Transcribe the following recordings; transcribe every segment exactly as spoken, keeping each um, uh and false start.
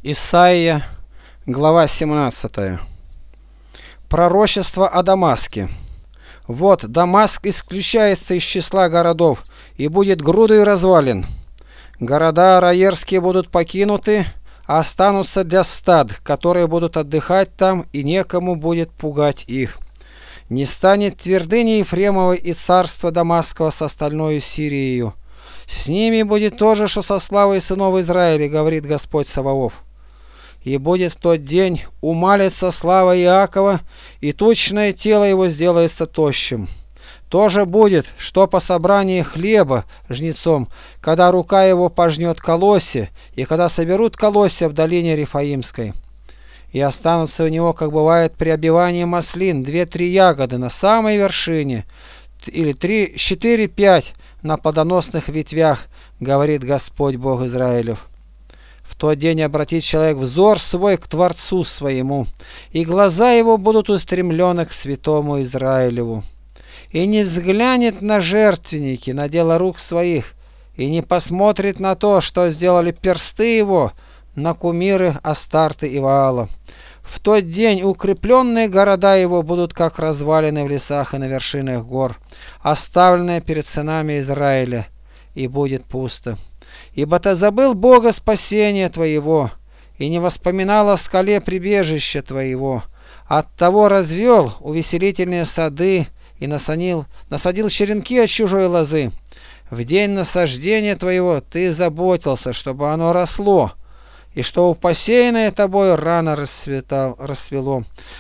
Исайя, глава семнадцатая. Пророчество о Дамаске. Вот Дамаск исключается из числа городов и будет грудой развалин. Города араерские будут покинуты, а останутся для стад, которые будут отдыхать там, и некому будет пугать их. Не станет твердыни Ефремовой и царства Дамасского с остальной Сирией. С ними будет то же, что со славой сынов Израиля, говорит Господь Саваоф. И будет в тот день умалится слава Иакова, и тучное тело его сделается тощим. То же будет, что по собрании хлеба жнецом, когда рука его пожнет колосья, и когда соберут колосья в долине Рифаимской. И останутся у него, как бывает при обивании маслин, две-три ягоды на самой вершине, или три, четыре-пять на плодоносных ветвях, говорит Господь Бог Израилев. В тот день обратит человек взор свой к Творцу своему, и глаза его будут устремлены к святому Израилеву. И не взглянет на жертвенники, на дело рук своих, и не посмотрит на то, что сделали персты его, на кумиры Астарты и Ваала. В тот день укрепленные города его будут как развалины в лесах и на вершинах гор, оставленные перед сынами Израиля, и будет пусто. Ибо ты забыл Бога спасения твоего, и не воспоминал о скале прибежища твоего. Оттого развел увеселительные сады и насадил, насадил черенки от чужой лозы. В день насаждения твоего ты заботился, чтобы оно росло, и что посеянное тобой рано расцветал, расцвело.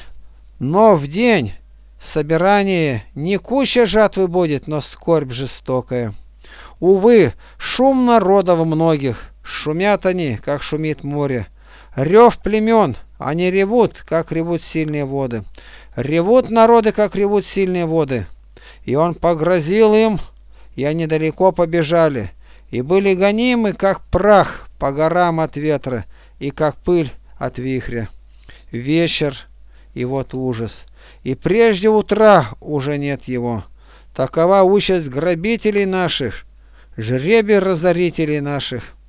Но в день собирания не куча жатвы будет, но скорбь жестокая. Увы, шум народов многих, шумят они, как шумит море. Рев племен, они ревут, как ревут сильные воды. Ревут народы, как ревут сильные воды. И он погрозил им, и они далеко побежали, и были гонимы, как прах по горам от ветра, и как пыль от вихря. Вечер, и вот ужас, и прежде утра уже нет его. Такова участь грабителей наших, жребий разорителей наших.